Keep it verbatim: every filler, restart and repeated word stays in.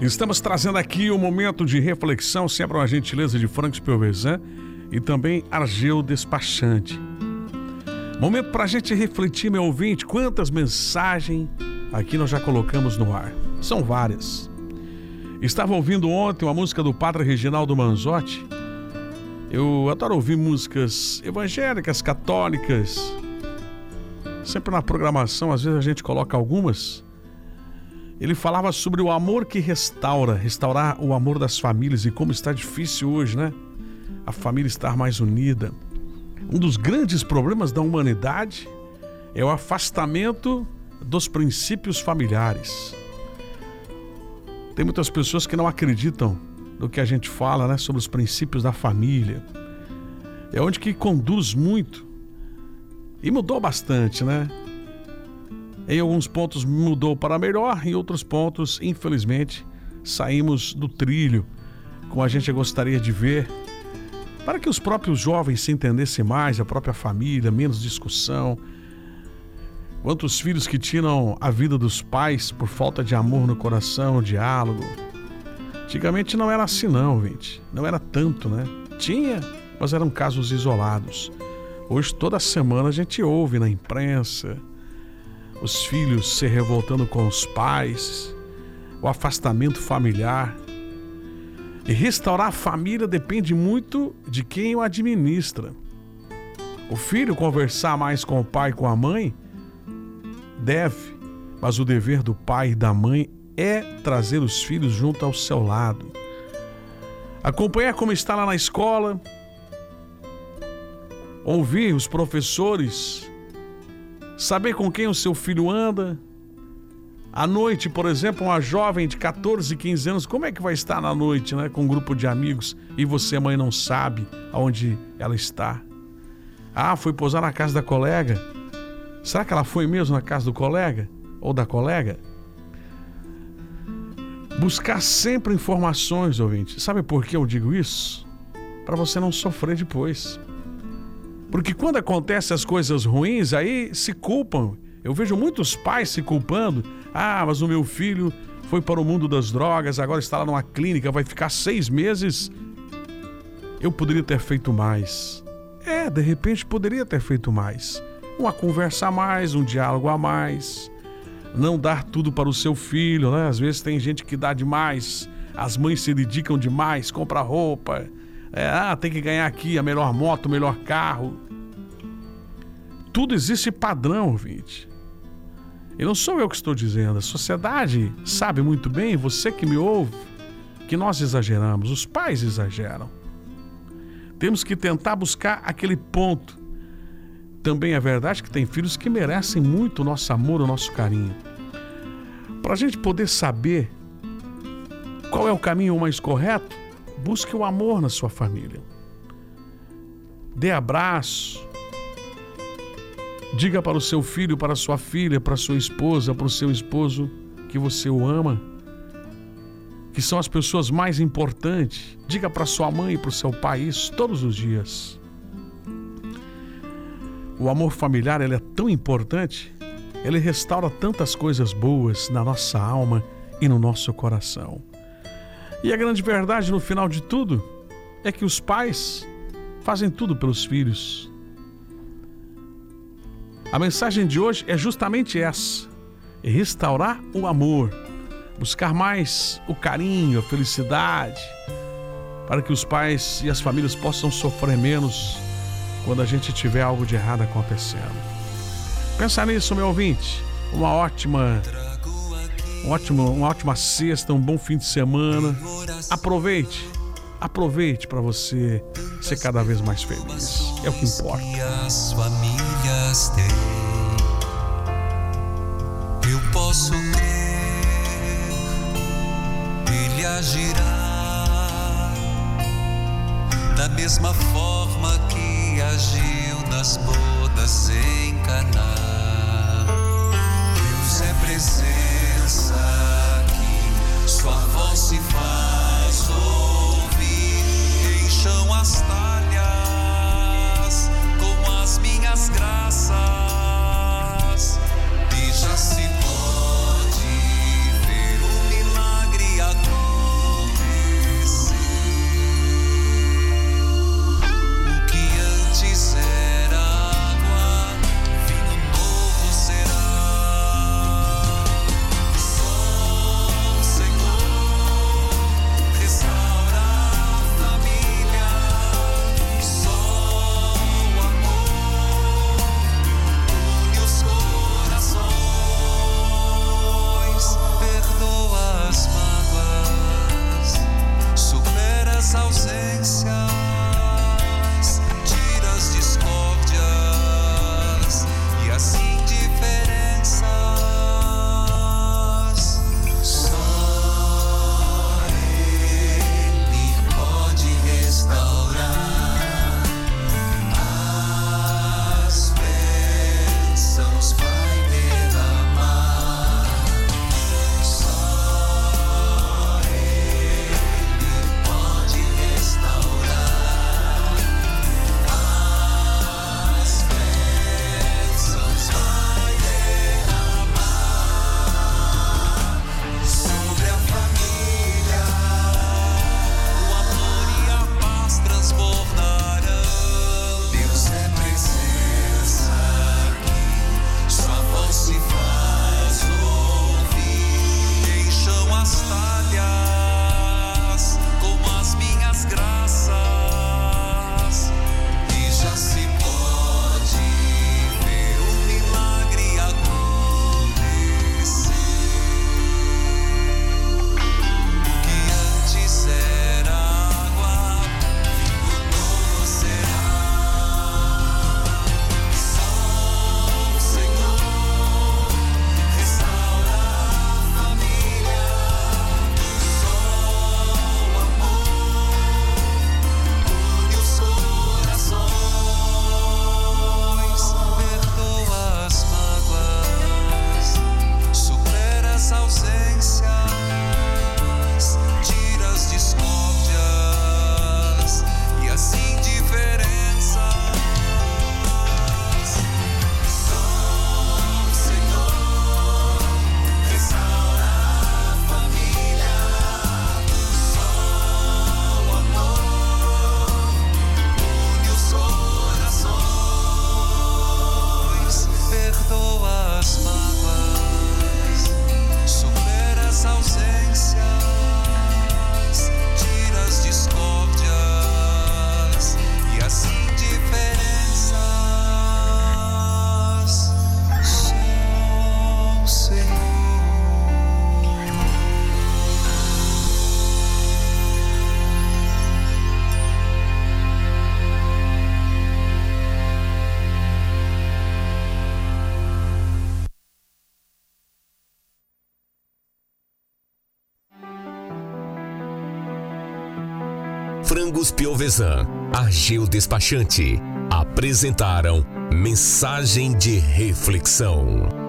Estamos trazendo aqui um momento de reflexão, sempre uma gentileza de Franco Spiovesan e também Argeu Despachante. Momento para a gente refletir, meu ouvinte, quantas mensagens aqui nós já colocamos no ar. São várias. Estava ouvindo ontem uma música do Padre Reginaldo Manzotti. Eu adoro ouvir músicas evangélicas, católicas. Sempre na programação, às vezes a gente coloca algumas. Ele falava sobre o amor que restaura, restaurar o amor das famílias e como está difícil hoje, né? A família estar mais unida. Um dos grandes problemas da humanidade é o afastamento dos princípios familiares. Tem muitas pessoas que não acreditam no que a gente fala, né, sobre os princípios da família. É onde que conduz muito. E mudou bastante, né? Em alguns pontos mudou para melhor, em outros pontos, infelizmente, saímos do trilho, como a gente gostaria de ver, para que os próprios jovens se entendessem mais, a própria família, menos discussão. Quantos filhos que tiram a vida dos pais por falta de amor no coração, diálogo. Antigamente não era assim não, gente. Não era tanto, né? Tinha, mas eram casos isolados. Hoje, toda semana, a gente ouve na imprensa os filhos se revoltando com os pais, o afastamento familiar. E restaurar a família depende muito de quem o administra. O filho conversar mais com o pai e com a mãe deve, mas o dever do pai e da mãe é trazer os filhos junto ao seu lado. Acompanhar como está lá na escola, ouvir os professores, saber com quem o seu filho anda. À noite, por exemplo, uma jovem de catorze, quinze anos, como é que vai estar na noite, né, com um grupo de amigos e você, mãe, não sabe aonde ela está? Ah, foi pousar na casa da colega. Será que ela foi mesmo na casa do colega ou da colega? Buscar sempre informações, ouvinte. Sabe por que eu digo isso? Para você não sofrer depois. Porque quando acontecem as coisas ruins, aí se culpam. Eu vejo muitos pais se culpando. Ah, mas o meu filho foi para o mundo das drogas, agora está lá numa clínica, vai ficar seis meses. Eu poderia ter feito mais. É, de repente poderia ter feito mais. Uma conversa a mais, um diálogo a mais. Não dar tudo para o seu filho, né? Às vezes tem gente que dá demais. As mães se dedicam demais, compra roupa. É, ah, tem que ganhar aqui a melhor moto, o melhor carro. Tudo existe padrão, ouvinte. E não sou eu que estou dizendo, a sociedade sabe muito bem, você que me ouve, que nós exageramos, os pais exageram. Temos que tentar buscar aquele ponto. Também é verdade que tem filhos que merecem muito o nosso amor, o nosso carinho. Para a gente poder saber qual é o caminho mais correto, busque o amor na sua família. Dê abraço. Diga para o seu filho, para a sua filha, para a sua esposa, para o seu esposo que você o ama, que são as pessoas mais importantes. Diga para sua mãe e para o seu pai isso todos os dias. O amor familiar, ele é tão importante, ele restaura tantas coisas boas na nossa alma e no nosso coração. E a grande verdade no final de tudo é que os pais fazem tudo pelos filhos. A mensagem de hoje é justamente essa: é restaurar o amor, buscar mais o carinho, a felicidade, para que os pais e as famílias possam sofrer menos quando a gente tiver algo de errado acontecendo. Pensa nisso, meu ouvinte. Uma ótima, um ótimo, uma ótima sexta, um bom fim de semana. Aproveite, aproveite para você ser cada vez mais feliz. É o que importa. As famílias têm, eu posso crer, Ele agirá da mesma forma que agiu nas bodas em Caná. Deus é presença aqui, sua voz se faz ouvir, encham as talhas com as minhas graças, e já se pode ver o milagre agora. Frangos Piovesan, Ageu Despachante, apresentaram Mensagem de Reflexão.